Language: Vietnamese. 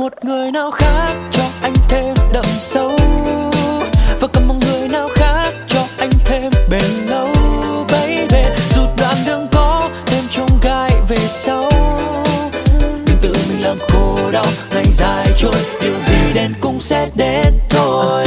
một người nào khác cho anh thêm đậm sâu, và cần một người nào khác cho anh thêm bền lâu. Baby, dù đoạn đường có thêm chông gai về sau, đừng tự mình làm khổ đau. Ngày dài trôi, điều gì đến cũng sẽ đến thôi.